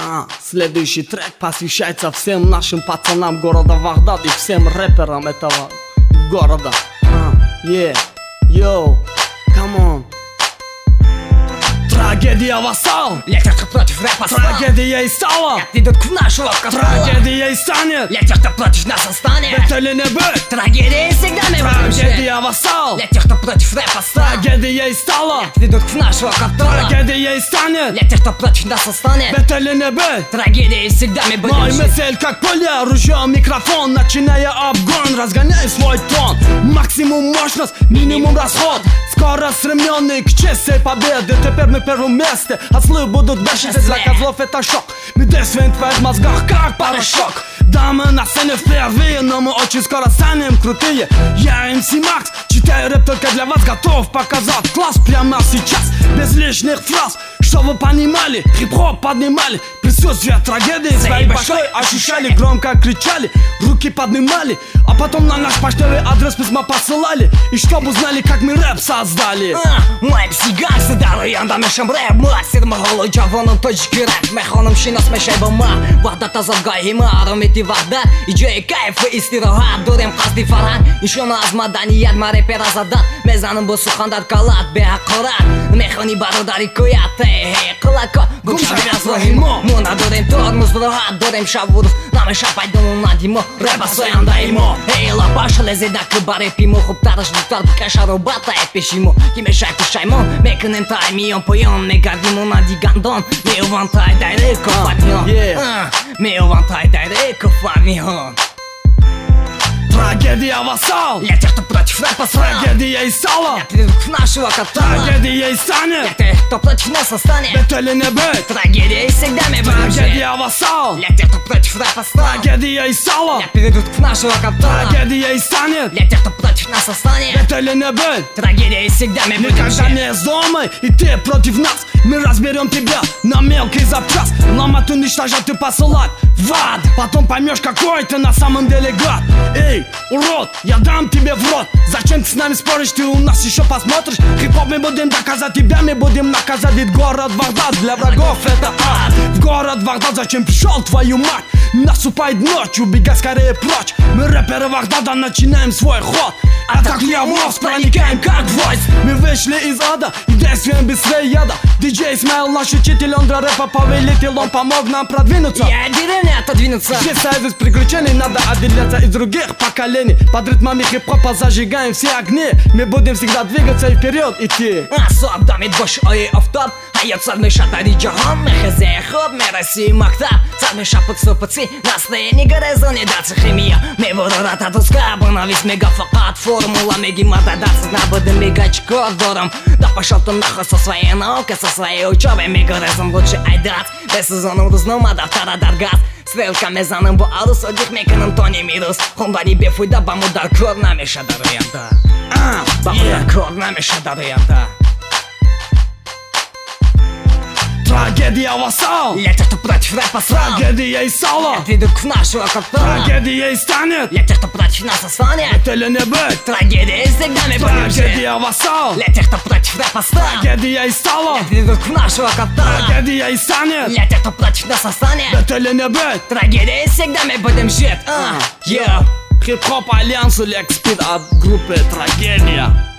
Следующий трек посвящается всем нашим пацанам города Вагдад и всем рэперам этого города. Йоу, come on. Трагедия вассал, для тех, кто против рэпа стал. Трагедия и стала, как идут к нашего костра. Трагедия и станет, для тех, кто против нас станет. Быть или не быть, трагедия и всегда мы будем жить. Трагедия вассал, для тех, кто против рэпа стал. Трагедия и стала, как идут к нашего костра. Трагедия и станет, для тех, кто против нас станет. Быть или не быть, трагедия и всегда мы будем мой жить. мысль как пуля, ружье, микрофон, начиная обгон, разгоняй свой тон. Максимум мощность, минимум расход. Скоро стремленный к чести победы. Теперь мы в первом месте, ослы будут бешены. Для козлов это шок. Мы действуем в твоих мозгах как порошок. Да, мы на сцене впервые, но мы очень скоро станем крутые. Я MC Max, читаю рэп только для вас, готов показать класс прямо сейчас, без лишних фраз. Что вы понимали, хип-хоп поднимали, присутствие трагедии своей башкой ощущали, громко кричали, руки поднимали, а потом на наш почтовый адрес письма посылали. И чтобы узнали, как мы рэп создали. Мой MC Gangsta даруем дамешем рэп мастер махолу джавоном точки рэп мехоном шинас мешайба ма Вагдад азадгай имаром эти Вагдад иджей кайф и истирогат дурем қасди фархан иншона аз маданият ма рэпер азадат мезанам бо сухандар калат беақорат мехони бародари коят қылако гумшави азрохимо мо надорем тормоз брохат дорем шавурус намеша пайдону надимо рэпа соянда имо ейла баша лезедак ба рэпимо хуб тараш дутар бикашаро бата эпешимо ки мешай пушаймо мекунем таймион поён мегардимо нади гандон меувантай дайреко фарнион меувантай дайреко фарнион. Трагедия вассал, для тех, кто против рэпа стал. Трагедия и стала, для тех, кто нашего капитана. Трагедия и станет, для тех, кто против нас станет. Быть или не быть, трагедия и всегда мы будем жить. Трагедия вассал, для тех, кто против рэпа стал. Трагедия и стала, для тех, кто нашего капитана. Трагедия и станет, для тех, кто против нас станет. Быть или не быть, трагедия и всегда мы будем жить. Никогда не вздумай, и ты против нас. Мы разберем тебя на мелкий запчас, ломать, уничтожать и посылать в ад. Потом поймешь, какой ты на самом деле гад. Эй, урод, я дам тебе в рот. Зачем ты с нами споришь, ты у нас еще посмотришь. Хип-хоп мы будем доказать, тебя мы будем наказать. Ведь город Вагдад для врагов это ад. В город Вагдад зачем пришел, твою мать? Наступает ночь, убегай скорее прочь. Мы рэперы Вагдада, начинаем свой ход. Атакуя вновь, проникаем как гвоздь. Мы вышли из ада и действуем быстрее яда. Диджей Смайл, наш учитель, он для рэпа повелитель. Он помог нам продвинуться, я деревня отодвинуться. Здесь союз приключений, надо отделяться из других поколений. Под ритмами хип-хопа зажигаем все огни. Мы будем всегда двигаться и вперед идти. Асоб дамит бош ой автор Хайот сад меша тари джахан Мехезе хоб мераси мактаб Сад меша подступаци Настроение горизоне даца химия Мевората туска Бонавис мега факат Формула меги матадаца Набудем мегачко дором Да пошел ты нахуй со своей наукой Со своей учебой мегарезом лучше айдат Без сезона удозном адаптара даргаз Стрелка мезаным бо арус Одих меканым тони мирус Хомбари бефуй да бамудар кор намеша даруянда Бамудар кор намеша даруянда. Трагедия вассал, для тех, кто против рэпа стал. Трагедия и стала, для тех, кто нашего капитана. Трагедия и станет, для тех, кто против нас станет. Быть или не быть, трагедия и всегда мы будем жить. Трагедия вассал, для тех, кто против рэпа стал. Трагедия и стала, для тех, кто нашего капитана. Трагедия и станет, для тех, кто против нас станет. Быть или не быть, трагедия и всегда мы будем жить. Хип-хоп альянс Лекспид от группы Трагедия.